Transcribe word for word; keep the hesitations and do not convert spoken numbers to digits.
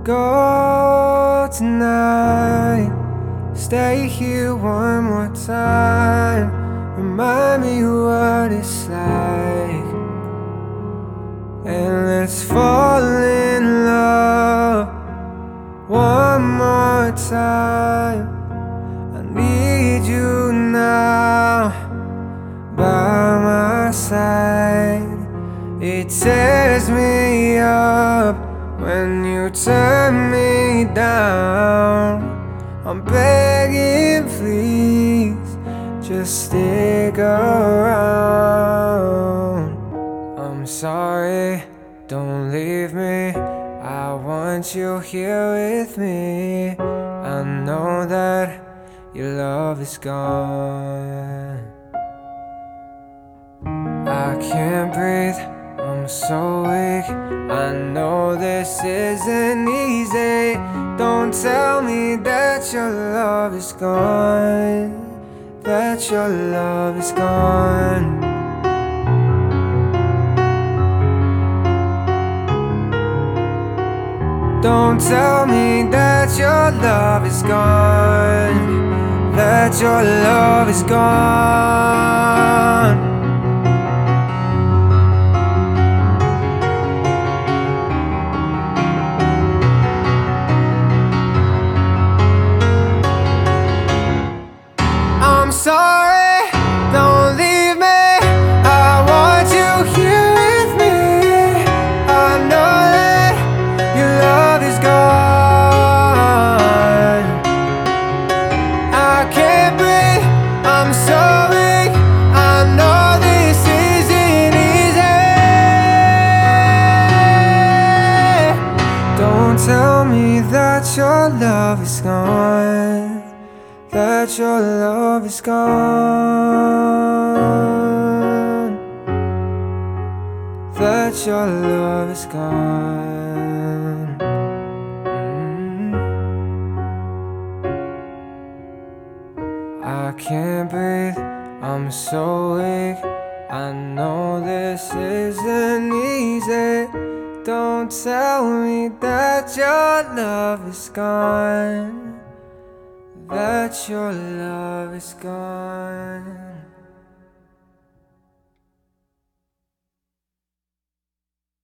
go tonight. Stay here one more time. Remind me what it's like, and let's fall in love one more time. I need you now by my side. It tears me up when you turn me down. I'm begging, please, just stick around. I'm sorry, don't leave me. I want you here with me. I know that your love is gone. I can't breathe, I'm so weak. I know this isn't easy. Don't tell me that your love is gone, that your love is gone. Don't tell me that your love is gone, that your love is gone. I'm sorry, don't leave me. I want you here with me. I know that your love is gone. I can't breathe, I'm so weak. I know this isn't easy. Don't tell me that your love is gone, that your love is gone, that your love is gone. mm. I can't breathe, I'm so weak. I know this isn't easy. Don't tell me that your love is gone, that your love is gone.